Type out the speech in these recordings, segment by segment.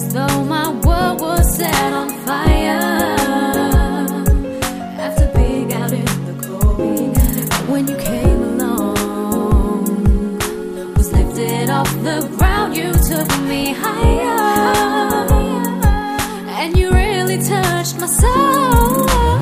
as though my world was set on fire. After being out in the cold, when you came along, was lifted off the ground, you took me higher, and you really touched my soul.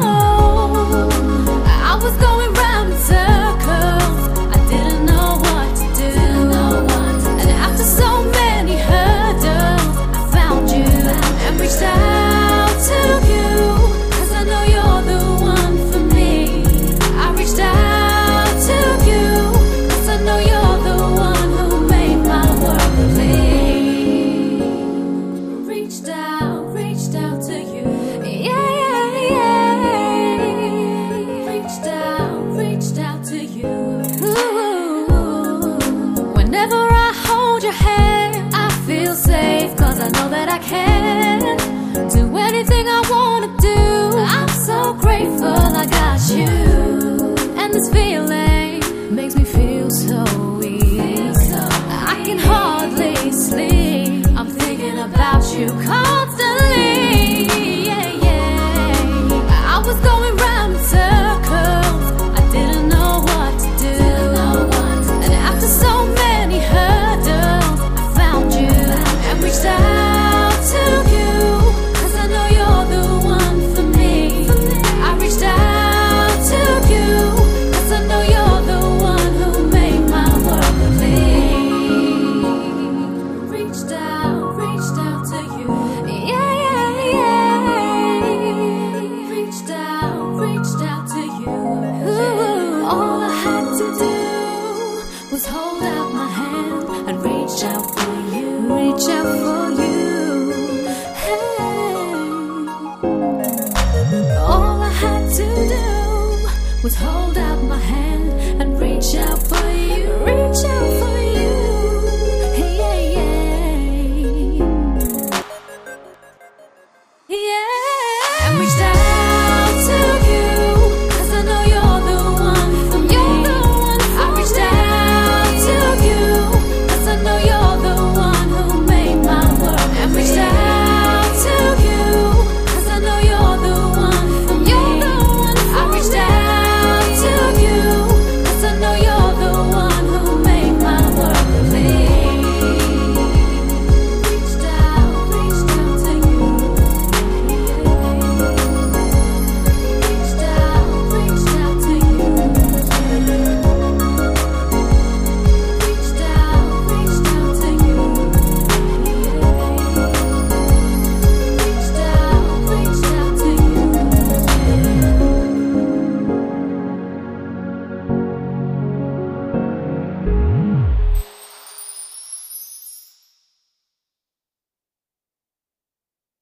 I was going round in circles, I didn't know what to do, and after so many hurdles, I found you and reached out to you, 'cause I know you're the one for me. I reached out to you, 'cause I know you're the one who made my world complete. Reached out to you, reached out to you. Ooh. Whenever I hold your hand, I feel safe, 'cause I know that I can do anything I wanna do. I'm so grateful I got you, and this feeling makes me feel so weak. I can hardly sleep, I'm thinking about you constantly.